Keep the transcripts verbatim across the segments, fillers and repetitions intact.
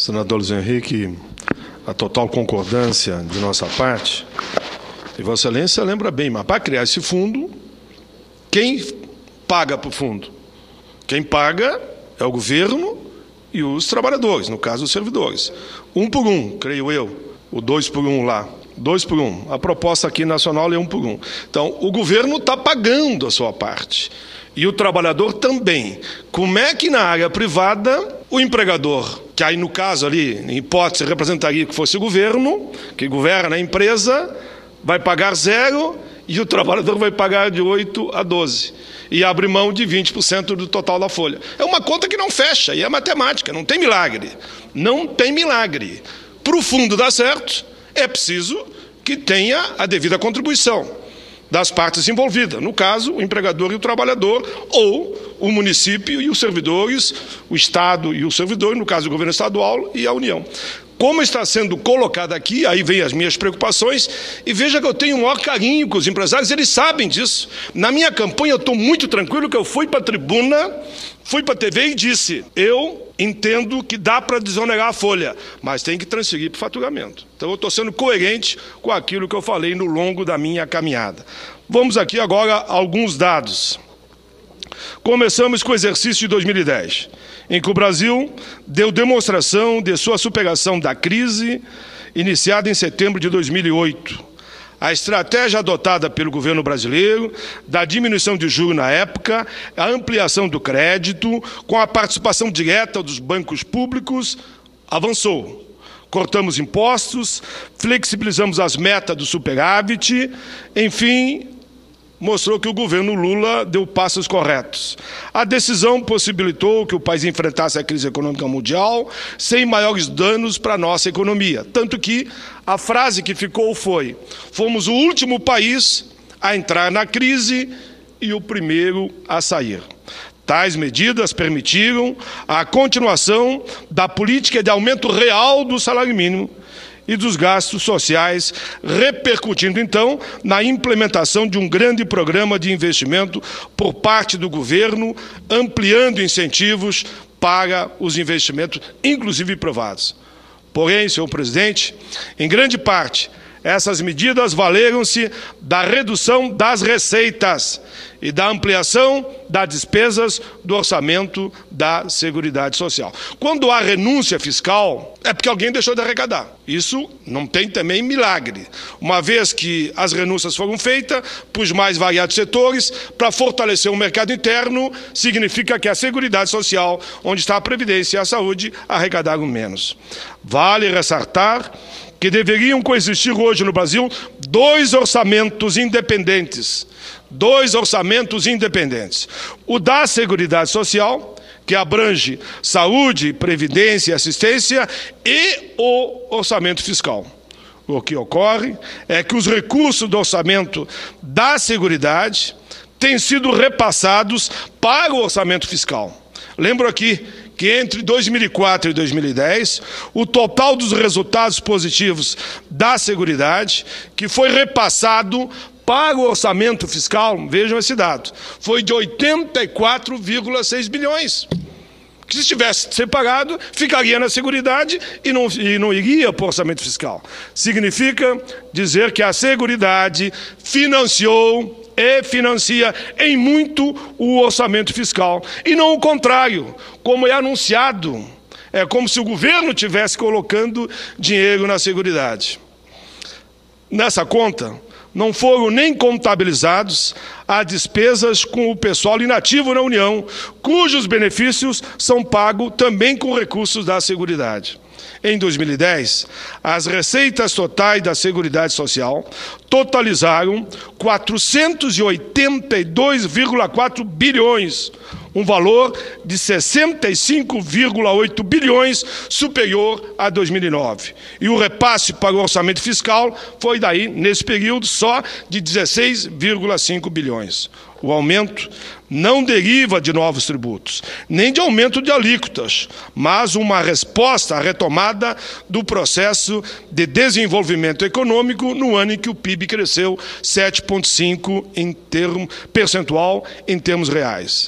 Senador Luiz Henrique, a total concordância de nossa parte. E Vossa Excelência lembra bem, mas para criar esse fundo, quem paga para o fundo? Quem paga é o governo e os trabalhadores, no caso os servidores. Um por um, creio eu, o dois por um lá. Dois por um. A proposta aqui nacional é um por um. Então, o governo está pagando a sua parte. E o trabalhador também. Como é que na área privada, o empregador, que aí no caso ali, em hipótese, representaria que fosse o governo, que governa a empresa, vai pagar zero e o trabalhador vai pagar de oito a doze. E abre mão de vinte por cento do total da folha. É uma conta que não fecha, e é matemática, não tem milagre. Não tem milagre. Para o fundo dar certo, é preciso que tenha a devida contribuição das partes envolvidas, no caso, o empregador e o trabalhador, ou o município e os servidores, o Estado e o servidor, no caso, o governo estadual e a União. Como está sendo colocado aqui, aí vem as minhas preocupações, e veja que eu tenho o maior carinho com os empresários, eles sabem disso. Na minha campanha eu estou muito tranquilo, que eu fui para a tribuna, fui para a T V e disse, eu entendo que dá para desonerar a folha, mas tem que transferir para o faturamento. Então eu estou sendo coerente com aquilo que eu falei no longo da minha caminhada. Vamos aqui agora a alguns dados. Começamos com o exercício de dois mil e dez. Em que o Brasil deu demonstração de sua superação da crise iniciada em setembro de dois mil e oito. A estratégia adotada pelo governo brasileiro, da diminuição de juros na época, a ampliação do crédito, com a participação direta dos bancos públicos, avançou. Cortamos impostos, flexibilizamos as metas do superávit, enfim, mostrou que o governo Lula deu passos corretos. A decisão possibilitou que o país enfrentasse a crise econômica mundial sem maiores danos para a nossa economia. Tanto que a frase que ficou foi, fomos o último país a entrar na crise e o primeiro a sair. Tais medidas permitiram a continuação da política de aumento real do salário mínimo e dos gastos sociais, repercutindo, então, na implementação de um grande programa de investimento por parte do governo, ampliando incentivos para os investimentos, inclusive privados. Porém, senhor presidente, em grande parte, essas medidas valeram-se da redução das receitas e da ampliação das despesas do orçamento da Seguridade Social. Quando há renúncia fiscal, é porque alguém deixou de arrecadar. Isso não tem também milagre, uma vez que as renúncias foram feitas para os mais variados setores, para fortalecer o mercado interno, significa que a Seguridade Social, onde está a Previdência e a Saúde, arrecadaram menos. Vale ressaltar que deveriam coexistir hoje no Brasil dois orçamentos independentes. Dois orçamentos independentes. O da Seguridade Social, que abrange saúde, previdência e assistência, e o orçamento fiscal. O que ocorre é que os recursos do orçamento da Seguridade têm sido repassados para o orçamento fiscal. Lembro aqui que entre dois mil e quatro e dois mil e dez, o total dos resultados positivos da Seguridade, que foi repassado para o orçamento fiscal, vejam esse dado, foi de oitenta e quatro vírgula seis bilhões. Que se tivesse separado, ficaria na Seguridade e não, e não iria para o orçamento fiscal. Significa dizer que a Seguridade financiou e financia em muito o orçamento fiscal. E não o contrário, como é anunciado. É como se o governo estivesse colocando dinheiro na Seguridade. Nessa conta, não foram nem contabilizados as despesas com o pessoal inativo na União, cujos benefícios são pagos também com recursos da Seguridade. Em dois mil e dez, as receitas totais da Seguridade Social totalizaram quatrocentos e oitenta e dois vírgula quatro bilhões, um valor de sessenta e cinco vírgula oito bilhões superior a dois mil e nove. E o repasse para o orçamento fiscal foi daí, nesse período, só de dezesseis vírgula cinco bilhões. O aumento não deriva de novos tributos, nem de aumento de alíquotas, mas uma resposta à retomada do processo de desenvolvimento econômico no ano em que o P I B cresceu sete vírgula cinco por cento em termo percentual em termos reais.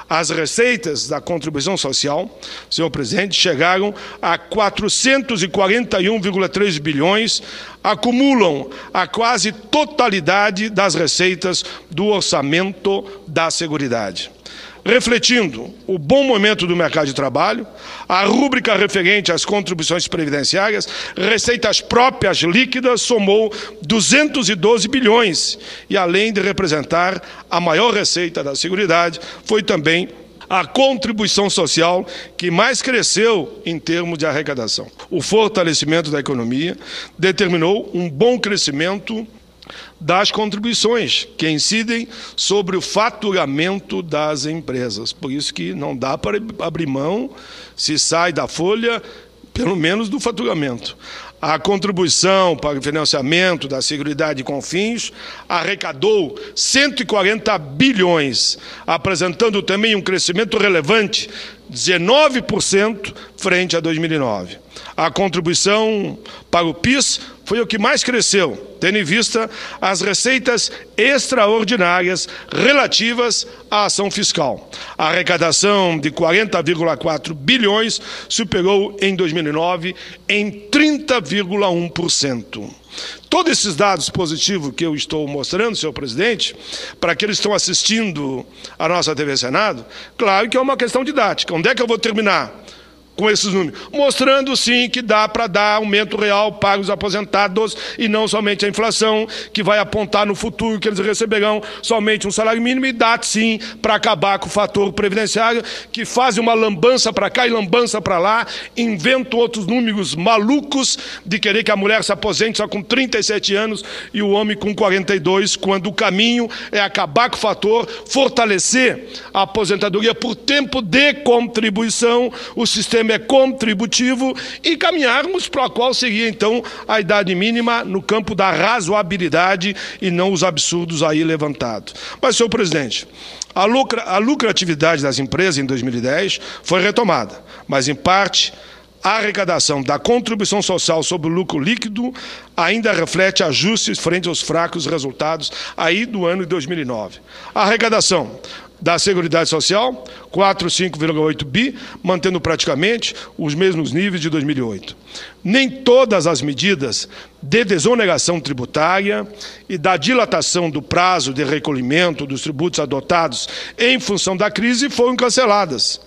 As receitas da contribuição social, senhor presidente, chegaram a quatrocentos e quarenta e um vírgula três bilhões, acumulam a quase totalidade das receitas do orçamento da Seguridade. Refletindo o bom momento do mercado de trabalho, a rúbrica referente às contribuições previdenciárias, receitas próprias líquidas somou duzentos e doze bilhões, e além de representar a maior receita da Seguridade, foi também a contribuição social que mais cresceu em termos de arrecadação. O fortalecimento da economia determinou um bom crescimento das contribuições que incidem sobre o faturamento das empresas. Por isso que não dá para abrir mão, se sai da folha, pelo menos do faturamento. A contribuição para o financiamento da Seguridade e Confins arrecadou cento e quarenta bilhões, apresentando também um crescimento relevante, dezenove por cento frente a dois mil e nove. A contribuição para o P I S foi o que mais cresceu, tendo em vista as receitas extraordinárias relativas à ação fiscal. A arrecadação de quarenta vírgula quatro bilhões superou em dois mil e nove em trinta vírgula um por cento. Todos esses dados positivos que eu estou mostrando, senhor presidente, para aqueles que estão assistindo a nossa T V Senado, claro que é uma questão didática. Onde é que eu vou terminar com esses números? Mostrando, sim, que dá para dar aumento real para os aposentados e não somente a inflação, que vai apontar no futuro que eles receberão somente um salário mínimo, e dá, sim, para acabar com o fator previdenciário, que faz uma lambança para cá e lambança para lá, inventam outros números malucos de querer que a mulher se aposente só com trinta e sete anos e o homem com quarenta e dois, quando o caminho é acabar com o fator, fortalecer a aposentadoria por tempo de contribuição, o sistema é contributivo, e caminharmos para a qual seria, então, a idade mínima no campo da razoabilidade e não os absurdos aí levantados. Mas, senhor presidente, a, lucra, a lucratividade das empresas em dois mil e dez foi retomada, mas, em parte, a arrecadação da contribuição social sobre o lucro líquido ainda reflete ajustes frente aos fracos resultados aí do ano de dois mil e nove. A arrecadação da Seguridade Social, quatro vírgula cinco vírgula oito bi, mantendo praticamente os mesmos níveis de dois mil e oito. Nem todas as medidas de desoneração tributária e da dilatação do prazo de recolhimento dos tributos adotados em função da crise foram canceladas.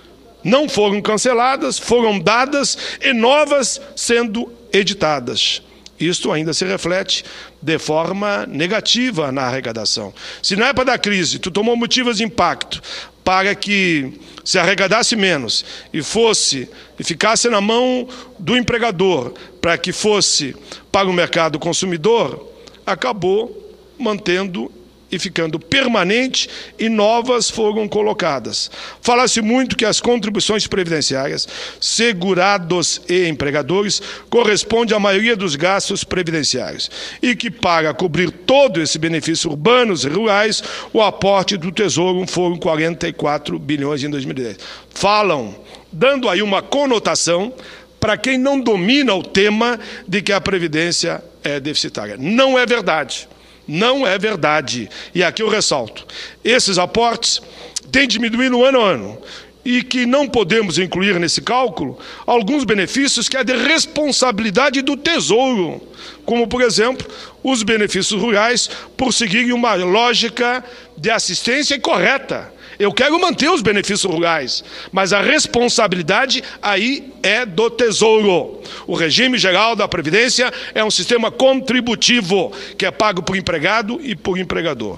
Não foram canceladas, foram dadas e novas sendo editadas. Isto ainda se reflete de forma negativa na arrecadação. Se na época da crise tu tomou motivos de impacto para que se arrecadasse menos e fosse e ficasse na mão do empregador para que fosse para o mercado consumidor, acabou mantendo e ficando permanente, e novas foram colocadas. Fala-se muito que as contribuições previdenciárias, segurados e empregadores, correspondem à maioria dos gastos previdenciários, e que, para cobrir todo esse benefício urbanos e rurais, o aporte do Tesouro foram quarenta e quatro bilhões em dois mil e dez. Falam, dando aí uma conotação para quem não domina o tema de que a Previdência é deficitária. Não é verdade. Não é verdade. E aqui eu ressalto. Esses aportes têm diminuído ano a ano, e que não podemos incluir nesse cálculo alguns benefícios que é de responsabilidade do Tesouro, como, por exemplo, os benefícios rurais, por seguirem uma lógica de assistência correta. Eu quero manter os benefícios rurais, mas a responsabilidade aí é do Tesouro. O regime geral da Previdência é um sistema contributivo, que é pago por empregado e por empregador.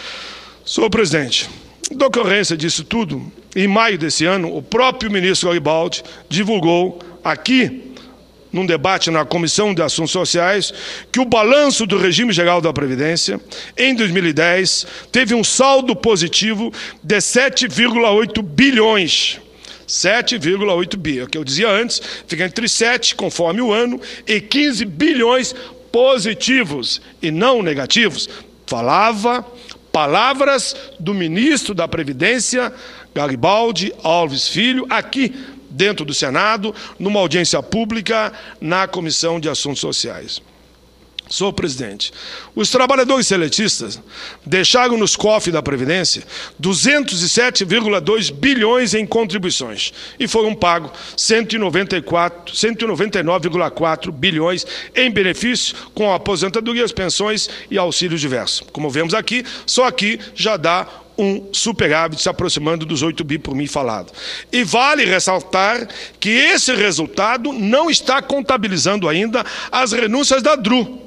Senhor presidente, em decorrência disso tudo, em maio desse ano, o próprio ministro Garibaldi divulgou aqui, num debate na Comissão de Assuntos Sociais, que o balanço do regime geral da Previdência, em dois mil e dez, teve um saldo positivo de sete vírgula oito bilhões. sete vírgula oito bi. É o que eu dizia antes, fica entre sete, conforme o ano, e quinze bilhões positivos e não negativos. Falava palavras do ministro da Previdência, Garibaldi Alves Filho, aqui dentro do Senado, numa audiência pública na Comissão de Assuntos Sociais. Senhor presidente, os trabalhadores seletistas deixaram nos cofres da Previdência duzentos e sete vírgula dois bilhões em contribuições e foram pagos cento e noventa e quatro, cento e noventa e nove vírgula quatro bilhões em benefícios com aposentadorias, pensões e auxílios diversos. Como vemos aqui, só aqui já dá um superávit se aproximando dos oito bi por mim falado. E vale ressaltar que esse resultado não está contabilizando ainda as renúncias da D R U.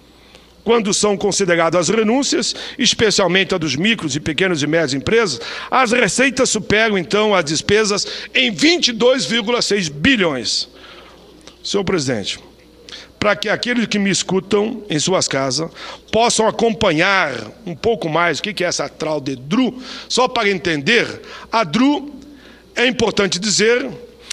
Quando são consideradas as renúncias, especialmente a dos micros e pequenas e médias empresas, as receitas superam, então, as despesas em vinte e dois vírgula seis bilhões. Senhor presidente, para que aqueles que me escutam em suas casas possam acompanhar um pouco mais o que é essa tal de D R U, só para entender, a D R U, é importante dizer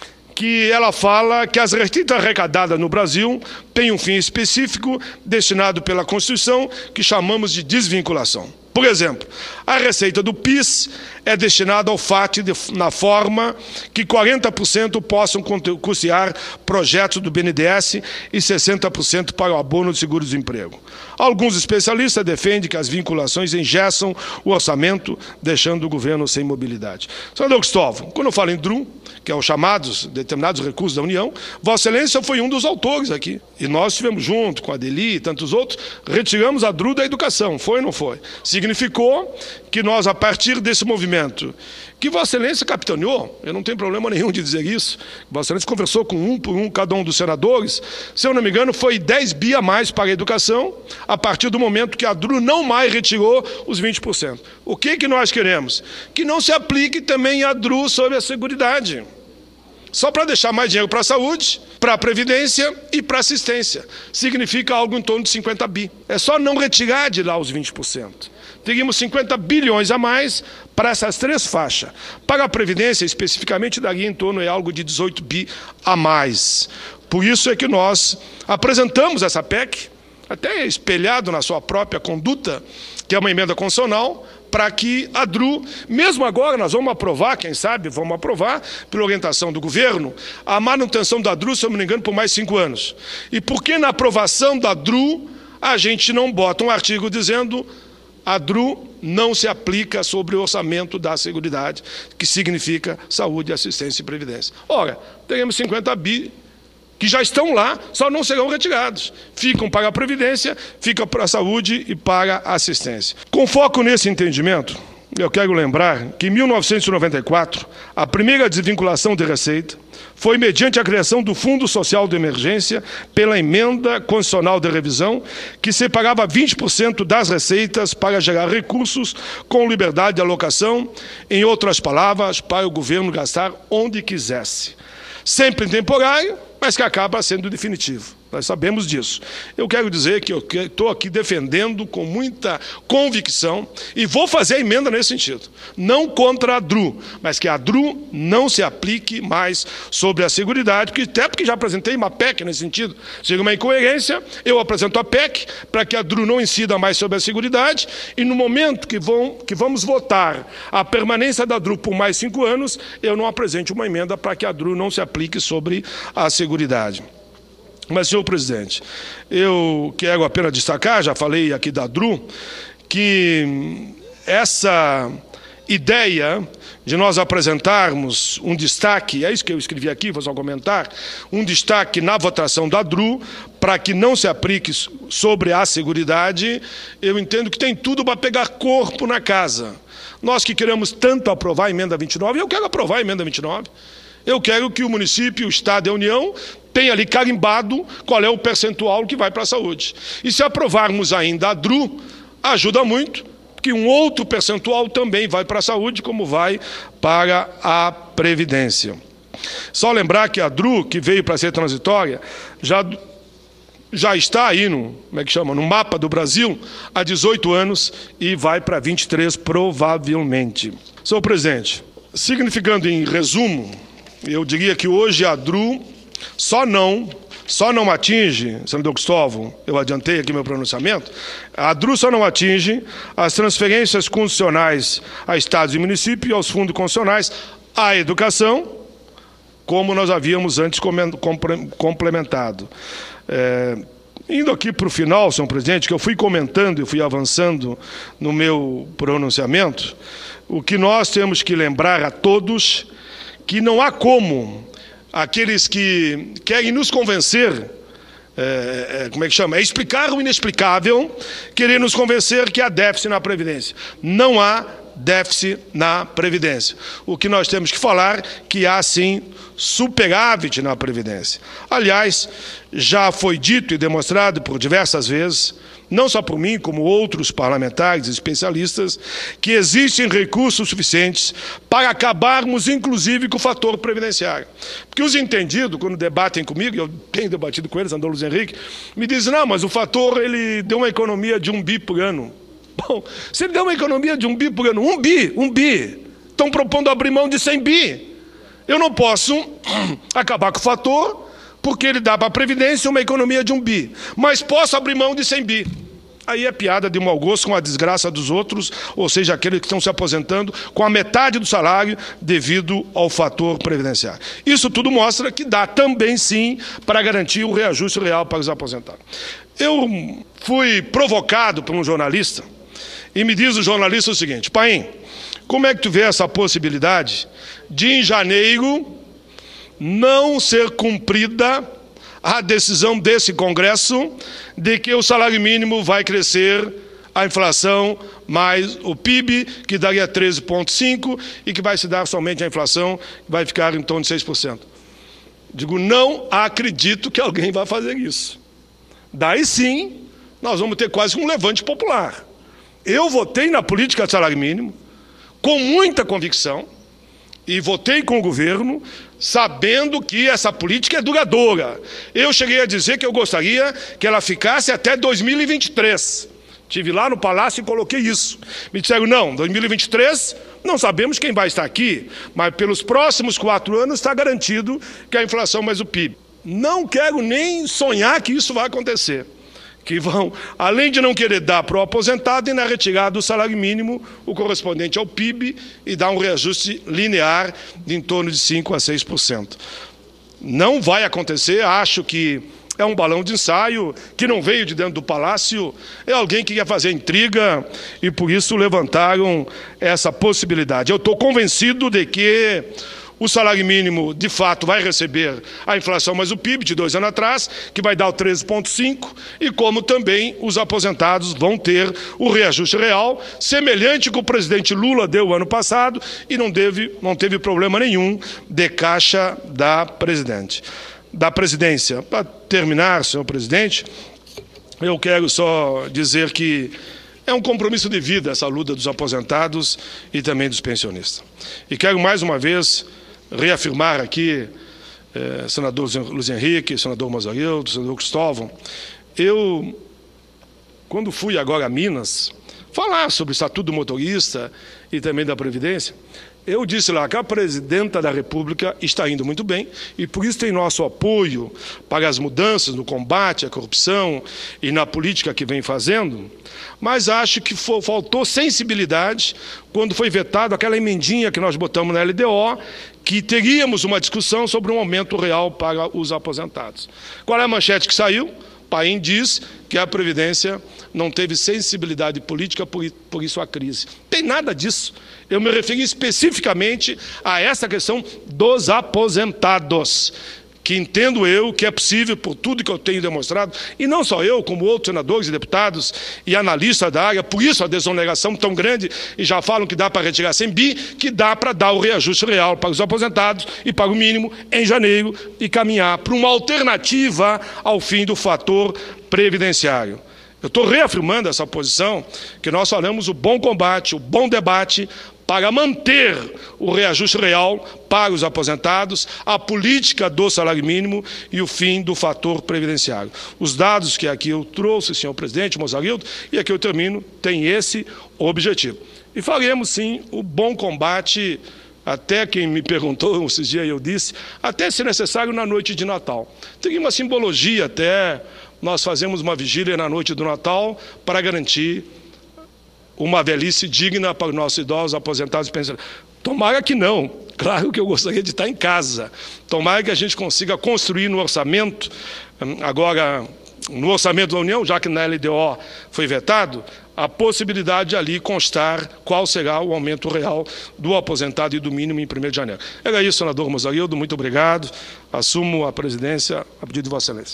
que ela fala que as receitas arrecadadas no Brasil têm um fim específico destinado pela Constituição, que chamamos de desvinculação. Por exemplo, a receita do PIS é destinada ao F A T de, na forma que quarenta por cento possam custear projetos do B N D E S e sessenta por cento para o abono de seguro-desemprego. Alguns especialistas defendem que as vinculações engessam o orçamento, deixando o governo sem mobilidade. Senador Cristóvão, quando eu falo em D R U, que é os chamados determinados recursos da União, Vossa Excelência foi um dos autores aqui. E nós estivemos junto com a Adeli e tantos outros, retiramos a D R U da educação, foi ou não foi? Significou que nós, a partir desse movimento, que Vossa Excelência capitaneou, eu não tenho problema nenhum de dizer isso, Vossa Excelência conversou com um por um, cada um dos senadores, se eu não me engano, foi dez bi a mais para a educação, a partir do momento que a D R U não mais retirou os vinte por cento. O que, que nós queremos? Que não se aplique também a D R U sobre a Seguridade. Só para deixar mais dinheiro para a saúde, para a Previdência e para a assistência. Significa algo em torno de cinquenta bi. É só não retirar de lá os vinte por cento. Teríamos cinquenta bilhões a mais para essas três faixas. Para a Previdência, especificamente, daria em torno de algo de dezoito bi a mais. Por isso é que nós apresentamos essa P E C, até espelhado na sua própria conduta, que é uma emenda constitucional, para que a D R U, mesmo agora nós vamos aprovar, quem sabe, vamos aprovar, pela orientação do governo, a manutenção da D R U, se eu não me engano, por mais cinco anos. E por que na aprovação da D R U a gente não bota um artigo dizendo a D R U não se aplica sobre o orçamento da Seguridade, que significa saúde, assistência e previdência? Ora, teremos cinquenta bi que já estão lá, só não serão retirados. Ficam para a Previdência, ficam para a saúde e para a assistência. Com foco nesse entendimento, eu quero lembrar que em mil novecentos e noventa e quatro, a primeira desvinculação de receita foi mediante a criação do Fundo Social de Emergência pela emenda constitucional de revisão, que separava vinte por cento das receitas para gerar recursos com liberdade de alocação, em outras palavras, para o governo gastar onde quisesse. Sempre temporário, mas que acaba sendo definitivo. Nós sabemos disso. Eu quero dizer que eu estou aqui defendendo com muita convicção e vou fazer a emenda nesse sentido. Não contra a D R U, mas que a D R U não se aplique mais sobre a Seguridade, porque, até porque já apresentei uma P E C nesse sentido. Seria uma incoerência, eu apresento a P E C para que a D R U não incida mais sobre a Seguridade e no momento que, vão, que vamos votar a permanência da D R U por mais cinco anos, eu não apresente uma emenda para que a D R U não se aplique sobre a Seguridade. Mas, senhor presidente, eu quero apenas destacar, já falei aqui da D R U, que essa ideia de nós apresentarmos um destaque, é isso que eu escrevi aqui, vou só comentar, um destaque na votação da D R U, para que não se aplique sobre a Seguridade, eu entendo que tem tudo para pegar corpo na casa. Nós que queremos tanto aprovar a emenda vinte e nove, eu quero aprovar a emenda vinte e nove, eu quero que o município, o Estado e a União tem ali carimbado qual é o percentual que vai para a saúde. E se aprovarmos ainda a D R U, ajuda muito, que um outro percentual também vai para a saúde, como vai para a Previdência. Só lembrar que a D R U, que veio para ser transitória, já, já está aí no, como é que chama, no mapa do Brasil há dezoito anos e vai para vinte e três provavelmente. Senhor presidente, significando em resumo, eu diria que hoje a D R U só não, só não atinge, senador Cristóvão, eu adiantei aqui meu pronunciamento, a D R U só não atinge as transferências constitucionais a estados e municípios e aos fundos constitucionais, à educação, como nós havíamos antes complementado. É, Indo aqui para o final, senhor presidente, que eu fui comentando e fui avançando no meu pronunciamento, o que nós temos que lembrar a todos, que não há como aqueles que querem nos convencer, é, é, como é que chama? É explicar o inexplicável, querer nos convencer que há déficit na Previdência. Não há déficit na Previdência. O que nós temos que falar é que há, sim, superávit na Previdência. Aliás, já foi dito e demonstrado por diversas vezes, não só por mim, como outros parlamentares e especialistas, que existem recursos suficientes para acabarmos, inclusive, com o fator previdenciário. Porque os entendidos, quando debatem comigo, eu tenho debatido com eles, Andor Luiz Henrique, me dizem, não, mas o fator ele deu uma economia de um bi por ano. Bom, se ele deu uma economia de um bi por ano, um bi, um bi, estão propondo abrir mão de cem bi. Eu não posso acabar com o fator, porque ele dá para a Previdência uma economia de um bi. Mas posso abrir mão de cem bi. Aí é piada de mau gosto com a desgraça dos outros, ou seja, aqueles que estão se aposentando com a metade do salário devido ao fator previdenciário. Isso tudo mostra que dá também, sim, para garantir o reajuste real para os aposentados. Eu fui provocado por um jornalista, e me diz o jornalista o seguinte, Paim, como é que tu vê essa possibilidade de, em janeiro, não ser cumprida a decisão desse Congresso de que o salário mínimo vai crescer, a inflação mais o P I B, que daria treze vírgula cinco, e que vai se dar somente a inflação, que vai ficar em torno de seis por cento. Digo, não acredito que alguém vai fazer isso. Daí sim, nós vamos ter quase um levante popular. Eu votei na política de salário mínimo, com muita convicção, e votei com o governo, sabendo que essa política é duradoura. Eu cheguei a dizer que eu gostaria que ela ficasse até dois mil e vinte e três. Estive lá no Palácio e coloquei isso. Me disseram, não, dois mil e vinte e três, não sabemos quem vai estar aqui, mas pelos próximos quatro anos está garantido que a inflação mais o P I B. Não quero nem sonhar que isso vai acontecer. Que vão, além de não querer dar para o aposentado, e na retirada do salário mínimo, o correspondente ao P I B, e dar um reajuste linear de em torno de cinco a seis por cento. Não vai acontecer, acho que é um balão de ensaio, que não veio de dentro do Palácio, é alguém que quer fazer intriga, e por isso levantaram essa possibilidade. Eu estou convencido de que o salário mínimo, de fato, vai receber a inflação mais o P I B de dois anos atrás, que vai dar o treze vírgula cinco, e como também os aposentados vão ter o reajuste real, semelhante que o presidente Lula deu ano passado, e não, deve, não teve problema nenhum de caixa da, presidente, da presidência. Para terminar, senhor presidente, eu quero só dizer que é um compromisso de vida essa luta dos aposentados e também dos pensionistas. E quero mais uma vez reafirmar aqui, eh, senador Luiz Henrique, senador Mazzarildo, senador Cristóvão, eu, quando fui agora a Minas, falar sobre o Estatuto do Motorista e também da Previdência, eu disse lá que a presidenta da República está indo muito bem e por isso tem nosso apoio para as mudanças no combate à corrupção e na política que vem fazendo, mas acho que faltou sensibilidade quando foi vetado aquela emendinha que nós botamos na L D O, que teríamos uma discussão sobre um aumento real para os aposentados. Qual é a manchete que saiu? Paim diz que a Previdência não teve sensibilidade política, por, por isso a crise. Tem nada disso. Eu me referi especificamente a essa questão dos aposentados, que entendo eu que é possível, por tudo que eu tenho demonstrado, e não só eu, como outros senadores e deputados e analistas da área, por isso a desoneração tão grande, e já falam que dá para retirar cem bi, que dá para dar o reajuste real para os aposentados e para o mínimo em janeiro e caminhar para uma alternativa ao fim do fator previdenciário. Eu estou reafirmando essa posição, que nós falamos o bom combate, o bom debate, para manter o reajuste real para os aposentados, a política do salário mínimo e o fim do fator previdenciário. Os dados que aqui eu trouxe, senhor presidente, Mazzarildo, e aqui eu termino, tem esse objetivo. E faremos, sim, o bom combate, até quem me perguntou esses dias, eu disse, até se necessário na noite de Natal. Tem uma simbologia até, nós fazemos uma vigília na noite do Natal para garantir uma velhice digna para os nossos idosos, aposentados e pensionistas. Tomara que não. Claro que eu gostaria de estar em casa. Tomara que a gente consiga construir no orçamento, agora no orçamento da União, já que na L D O foi vetado, a possibilidade de ali constar qual será o aumento real do aposentado e do mínimo em primeiro de janeiro. Era isso, senador Mozarildo, muito obrigado. Assumo a presidência a pedido de Vossa Excelência.